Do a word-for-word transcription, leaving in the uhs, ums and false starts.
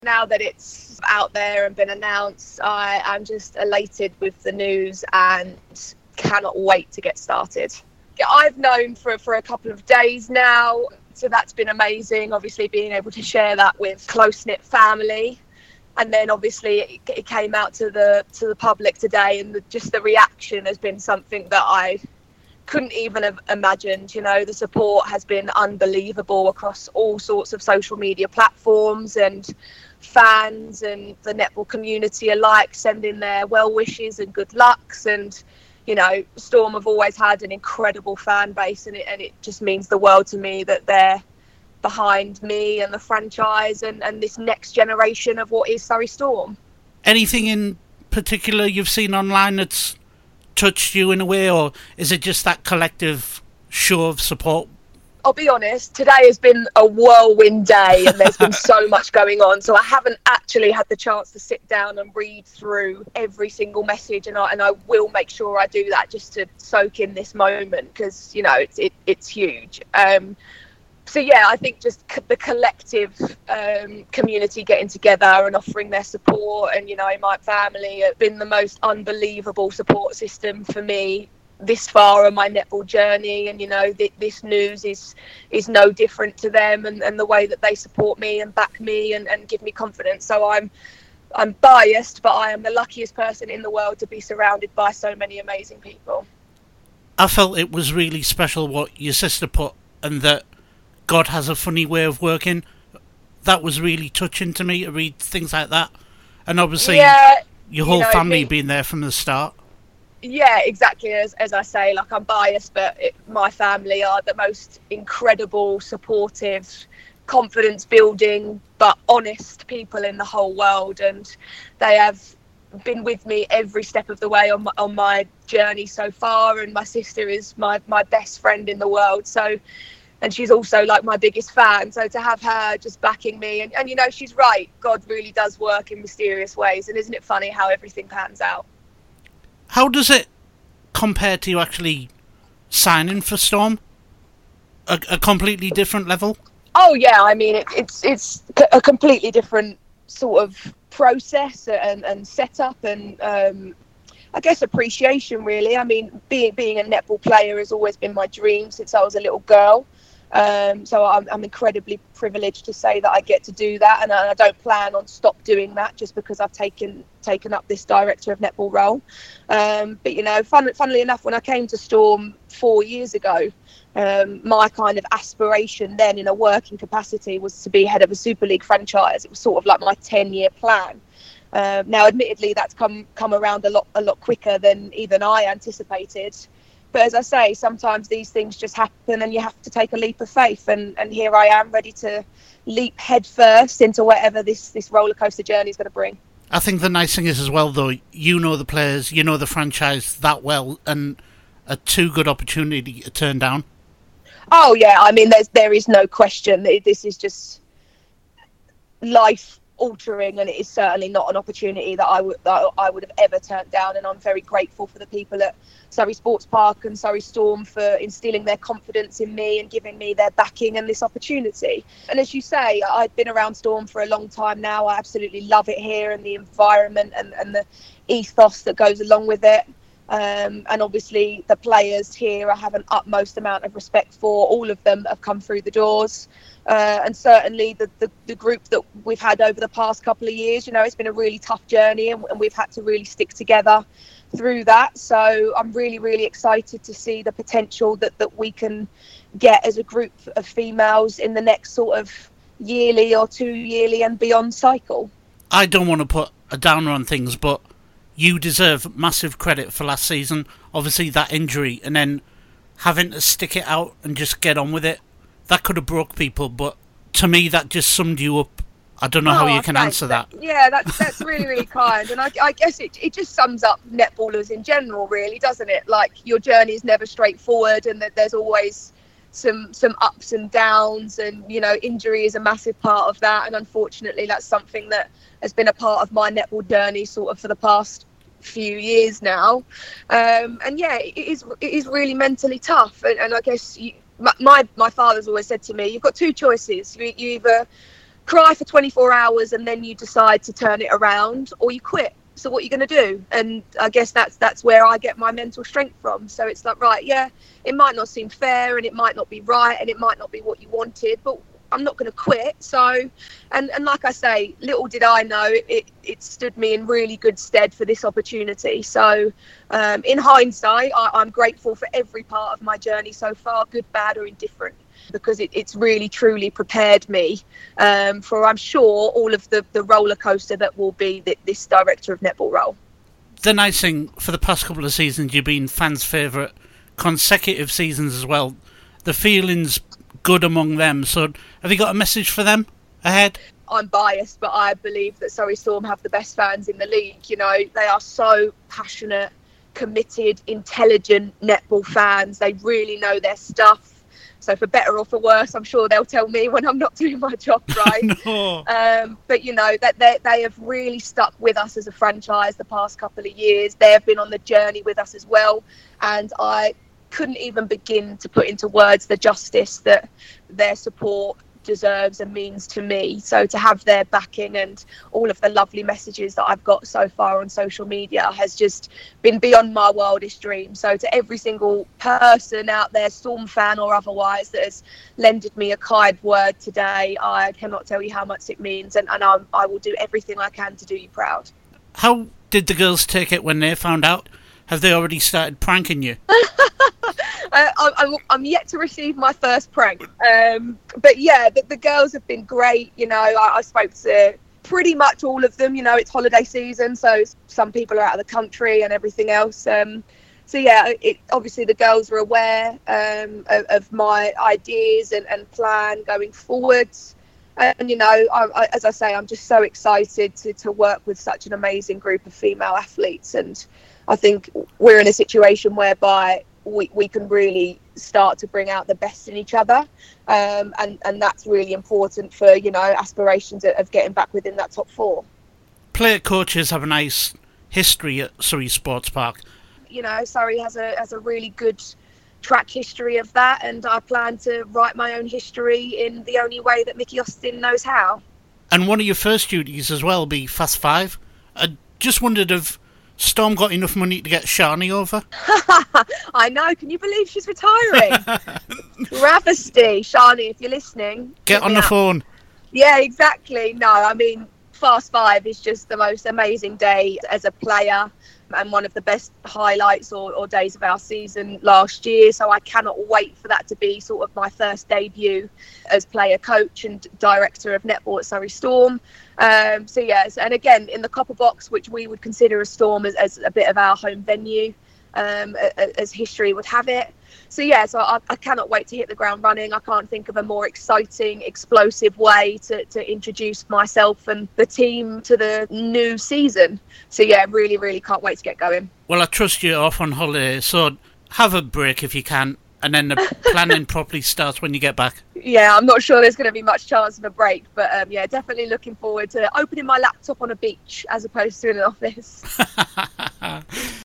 Now that it's out there and been announced, I am just elated with the news and cannot wait to get started. I've known for, for a couple of days now, so that's been amazing, obviously being able to share that with close-knit family. And then obviously it, it came out to the to the public today, and the, just the reaction has been something that I couldn't even have imagined. You know, the support has been unbelievable across all sorts of social media platforms, and fans and the netball community alike sending their well wishes and good lucks. And you know, Storm have always had an incredible fan base, and it and it just means the world to me that they're behind me and the franchise and, and this next generation of what is Surrey Storm. Anything in particular you've seen online that's touched you in a way, or is it just that collective show of support? I'll be honest, today has been a whirlwind day and there's been so much going on, so I haven't actually had the chance to sit down and read through every single message, and I, and I will make sure I do that just to soak in this moment, because you know it's it, it's huge. Um, so yeah, I think just c- the collective um, community getting together and offering their support, and you know my family have been the most unbelievable support system for me this far on my netball journey, and you know th- this news is is no different to them, and, and the way that they support me and back me and, and give me confidence. So I'm I'm biased, but I am the luckiest person in the world to be surrounded by so many amazing people. I felt it was really special what your sister put, and that God has a funny way of working. That was really touching to me to read things like that, and obviously yeah, your whole you know, family me- being there from the start. Yeah, exactly. As as I say, like I'm biased, but it, my family are the most incredible, supportive, confidence-building, but honest people in the whole world, and they have been with me every step of the way on my, on my journey so far. And my sister is my my best friend in the world. So, and she's also like my biggest fan. So to have her just backing me, and, and you know, she's right. God really does work in mysterious ways, and isn't it funny how everything pans out? How does it compare to you actually signing for Storm? A, a completely different level? Oh yeah, I mean it, it's it's a completely different sort of process and, and setup, and um, I guess appreciation really. I mean, being being a netball player has always been my dream since I was a little girl. Um, so I'm, I'm incredibly privileged to say that I get to do that, and I don't plan on stop doing that just because I've taken taken up this director of netball role. Um, but you know, fun, funnily enough, when I came to Storm four years ago, um, my kind of aspiration then in a working capacity was to be head of a Super League franchise. It was sort of like my ten-year plan. Um, now, admittedly, that's come come around a lot a lot quicker than even I anticipated. But as I say, sometimes these things just happen and you have to take a leap of faith. And, and here I am, ready to leap head first into whatever this, this roller coaster journey is going to bring. I think the nice thing is as well, though, you know the players, you know the franchise that well, and a too good opportunity to turn down. Oh, yeah. I mean, there's, there is no question that this is just life altering, and it is certainly not an opportunity that I would that I would have ever turned down. And I'm very grateful for the people at Surrey Sports Park and Surrey Storm for instilling their confidence in me and giving me their backing and this opportunity. And as you say, I've been around Storm for a long time now. I absolutely love it here, and the environment and, and the ethos that goes along with it. Um, and obviously the players here I have an utmost amount of respect for. All of them have come through the doors. Uh, and certainly the, the, the group that we've had over the past couple of years, you know, it's been a really tough journey, and, and we've had to really stick together through that. So I'm really, really excited to see the potential that, that we can get as a group of females in the next sort of yearly or two yearly and beyond cycle. I don't want to put a downer on things, but you deserve massive credit for last season. Obviously that injury, and then having to stick it out and just get on with it. That could have broke people, but to me that just summed you up. I don't know oh, how you can thanks. answer that. Yeah, that's that's really, really kind. And I, I guess it it just sums up netballers in general, really, doesn't it? Like, your journey is never straightforward, and that there's always some some ups and downs, and, you know, injury is a massive part of that. And unfortunately, that's something that has been a part of my netball journey sort of for the past few years now. Um, and yeah, it is it is really mentally tough. And, and I guess you, my my father's always said to me, you've got two choices. You, you either cry for twenty-four hours and then you decide to turn it around, or you quit. So what are you going to do? And I guess that's that's where I get my mental strength from. So it's like, right, yeah, it might not seem fair and it might not be right and it might not be what you wanted, but I'm not going to quit. So, and, and like I say, little did I know, it, it stood me in really good stead for this opportunity. So um, in hindsight, I, I'm grateful for every part of my journey so far, good, bad or indifferent, because it, it's really, truly prepared me um, for, I'm sure, all of the, the roller coaster that will be the, this director of netball role. The nice thing, for the past couple of seasons, you've been fans' favourite consecutive seasons as well. The feeling's good among them. So have you got a message for them ahead? I'm biased, but I believe that Surrey Storm have the best fans in the league. You know, they are so passionate, committed, intelligent netball fans. They really know their stuff. So for better or for worse, I'm sure they'll tell me when I'm not doing my job right. No. Um, but, you know, that they, they have really stuck with us as a franchise the past couple of years. They have been on the journey with us as well. And I couldn't even begin to put into words the justice that their support deserves and means to me. So to have their backing and all of the lovely messages that I've got so far on social media has just been beyond my wildest dreams. So to every single person out there, Storm fan or otherwise, that has lended me a kind word today, I cannot tell you how much it means, and, and I'm, I will do everything I can to do you proud. How did the girls take it when they found out? Have they already started pranking you? Uh, I'm, I'm yet to receive my first prank. Um, but yeah, the, the girls have been great. You know, I, I spoke to pretty much all of them. You know, it's holiday season, so some people are out of the country and everything else. Um, so yeah, it, obviously the girls are aware um, of, of my ideas and, and plan going forwards. And, you know, I, I, as I say, I'm just so excited to, to work with such an amazing group of female athletes. And I think we're in a situation whereby we, we can really start to bring out the best in each other. Um, and, and that's really important for, you know, aspirations of getting back within that top four. Player coaches have a nice history at Surrey Sports Park. You know, Surrey has a has a really good track history of that, and I plan to write my own history in the only way that Mickey Austin knows how. And one of your first duties as well will be Fast Five. I just wondered if Storm got enough money to get Shani over? I know, can you believe she's retiring? Travesty. Shani, if you're listening, get on the out. phone. Yeah, exactly. No, I mean, Fast Five is just the most amazing day as a player and one of the best highlights or, or days of our season last year. So I cannot wait for that to be sort of my first debut as player coach and director of netball at Surrey Storm. Um, so yes, and again in the Copper Box, which we would consider a Storm as, as a bit of our home venue, um, as history would have it. So yeah, so I, I cannot wait to hit the ground running. I can't think of a more exciting, explosive way to, to introduce myself and the team to the new season. So yeah, really, really can't wait to get going. Well, I trust you're off on holiday, so have a break if you can, and then the planning properly starts when you get back. Yeah, I'm not sure there's going to be much chance of a break, but um, yeah, definitely looking forward to opening my laptop on a beach as opposed to in an office.